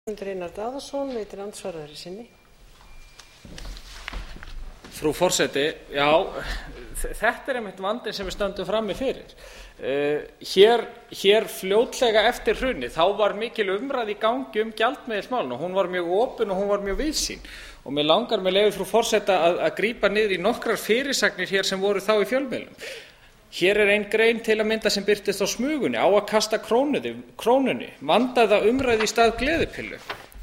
Frú forseti, já, þetta einmitt vandinn sem við stöndum frammi fyrir. Hér fljótlega eftir hrunið þá var mikil umræða í gangi gjaldmiðilsmálin og hún var mjög opin og hún var mjög víðsýn. Og mig langar með leyfi frú forseta að grípa niður í nokkrar fyrirsagnir hér sem voru þá í fjölmiðlum. Hér ein grein til að mynda sem birtist á Smugunni, á að kasta krónunni, vandaða umræðu í stað gleðipillu.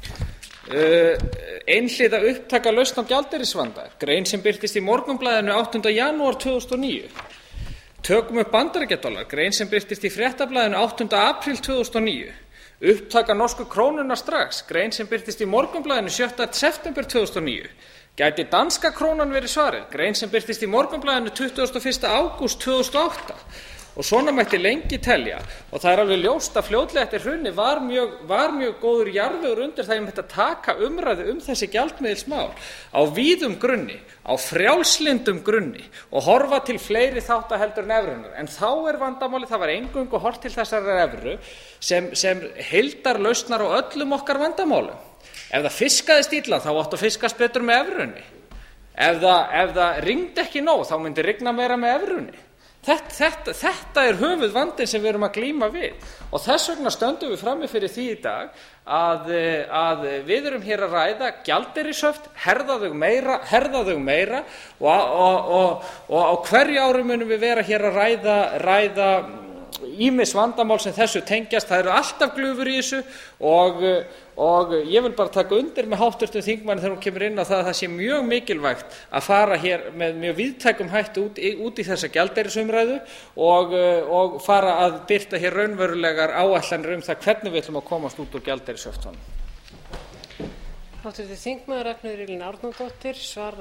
Einhliða upptaka lausn á gjaldeyrisvanda, grein sem birtist í Morgunblaðinu 8. janúar 2009. Tökum upp bandaríkjadollar, grein sem birtist í Fréttablaðinu 8. apríl 2009. Upptaka norsku krónunnar strax, grein sem birtist í Morgunblaðinu 7. september 2009. Gæti danska krónan verið svarið, grein sem birtist í Morgunblaðinu 21. ágúst 2008. Og svona mætti lengi telja og það alveg ljóst að fljótlega eftir hrunið var mjög góður jarðvegur undir það að taka umræðu þessi gjaldmiðilsmál á víðum grunni, á frjálslyndum grunni og horfa til fleiri þátta heldur en evrunnar. En þá vandamálið, það var eingöngu horft til þessarar evru sem heildarlausnar á öllum okkar vandamálum. Ef það fiskaðist illa þá átti að fiskast betur með evrunni. Ef það rigndi ekki nóg þá myndi rigna meira með evrunni. Þetta höfuðvandinn sem við erum að glíma við og þess vegna stöndum við frammi fyrir því í dag að við erum hér að ræða gjaldeyrishöft, herða þau meira og á hverju ári munum við vera hér að ræða ýmis vandamál sem þessu tengjast. Það eru alltaf glufur í þessu og ég vil bara taka undir með háttvirtum þingmanni þegar hún kemur inn á það sé mjög mikilvægt að fara hér með mjög víðtækum hætti út í þessa gjaldeyrisumræðu og fara að birta hér raunverulegar áætlanir það hvernig við ætlum að komast út úr gjaldeyrishöftunum.